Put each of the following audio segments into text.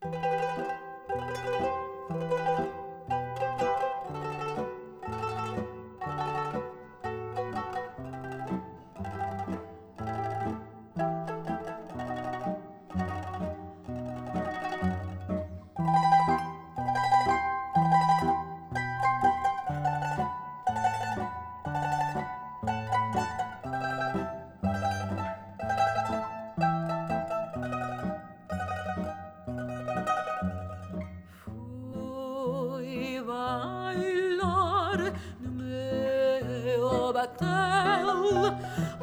batel,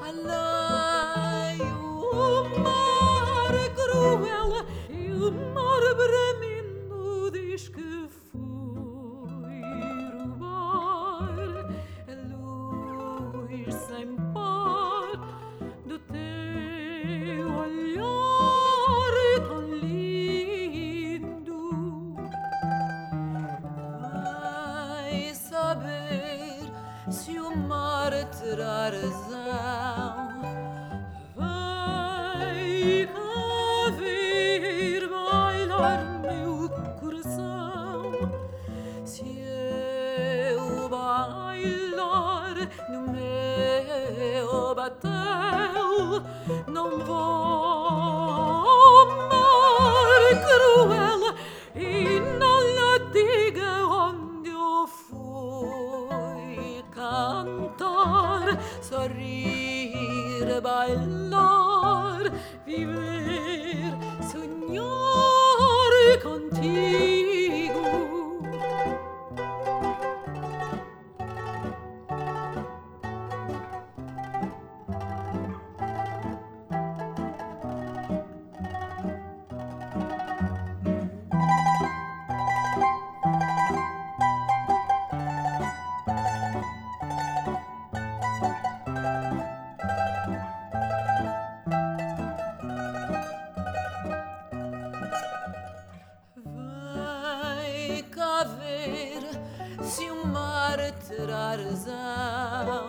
alai o mar cruel, e o mar bramindo diz que fui roubar a luz sem par do teu olhar tão lindo. Vai saber se o mar terá razão, vai cá vir bailar meu coração. Se eu bailar no meu batel, não vou mar cruel e não lhe diga onde eu fui cantar, sorrir, bailar, viver, sonhar contigo. Vai cá ver se o mar terá razão.